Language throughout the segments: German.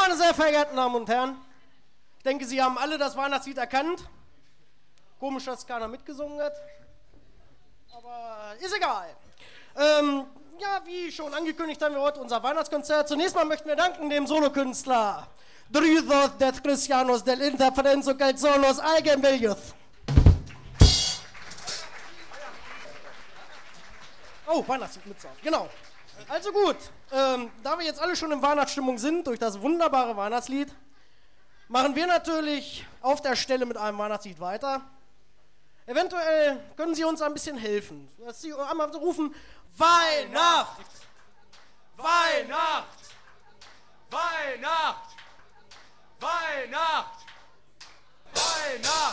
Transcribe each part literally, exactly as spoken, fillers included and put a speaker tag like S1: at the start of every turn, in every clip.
S1: Meine sehr verehrten Damen und Herren, ich denke, Sie haben alle das Weihnachtslied erkannt. Komisch, dass keiner mitgesungen hat, aber ist egal. Ähm, ja, wie schon angekündigt, haben wir heute unser Weihnachtskonzert. Zunächst mal möchten wir danken dem Solokünstler Drythos des Christianos del Interferenzo Calzonos Algenvelius. Oh, Weihnachtslied mit auf, genau. Also gut, ähm, da wir jetzt alle schon in Weihnachtsstimmung sind, durch das wunderbare Weihnachtslied, machen wir natürlich auf der Stelle mit einem Weihnachtslied weiter. Eventuell können Sie uns ein bisschen helfen. Dass Sie einmal rufen, Weihnacht!
S2: Weihnacht! Weihnacht! Weihnacht! Weihnacht!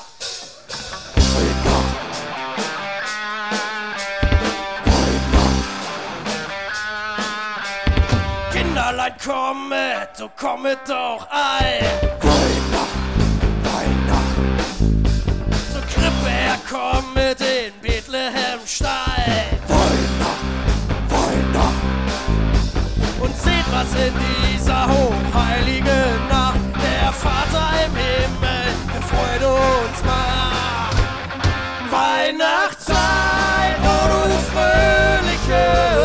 S1: Kinderlein, kommet, so kommet doch ein.
S3: Weihnacht, Weihnacht.
S1: Zur Krippe herkommet in Bethlehemstein.
S3: Weihnacht, Weihnacht.
S1: Und seht, was in dieser hochheiligen Nacht der Vater im Himmel für Freude uns macht. Weihnachtszeit, oh du fröhliche,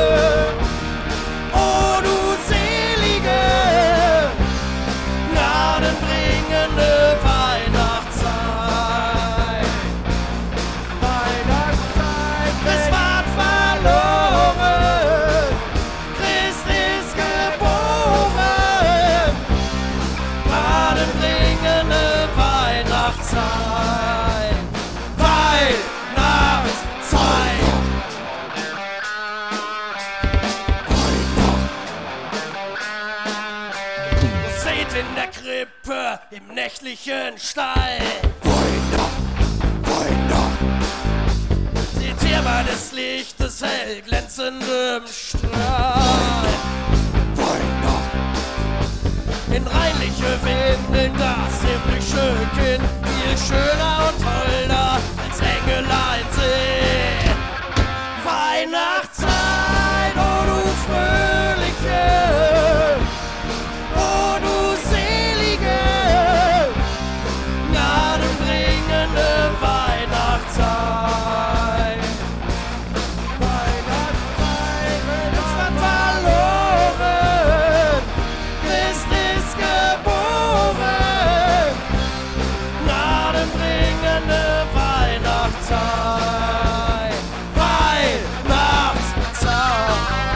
S1: oh du selige, gnadenbringende Weihnachtszeit. Weihnachtszeit, es ward verloren, Christ ist geboren, gnadenbringende Weihnachtszeit. Weihnachtszeit. Seht in der Krippe, im nächtlichen Stall.
S3: Weihnacht, Weihnacht.
S1: Seht hier bei des Lichtes hell glänzendem Strahl.
S3: Weihnacht,
S1: In reinliche Windeln das himmlische Kind, viel schöner und holder als Engelein sind. Weihnachtszeit, oh du fröhliche, oh du selige, gnadenbringende Weihnachtszeit. Weihnachtszeit, es wird verloren, Christ ist geboren, gnadenbringende Weihnachtszeit. Weihnachtszeit.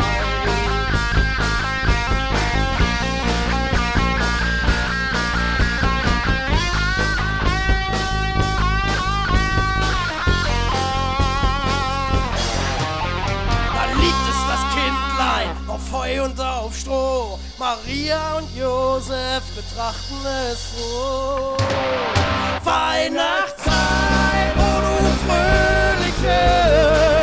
S1: Da liegt es das Kindlein auf Heu und auf Stroh. Maria und Josef betrachten es froh. Weihnachtszeit, oh du fröhliche,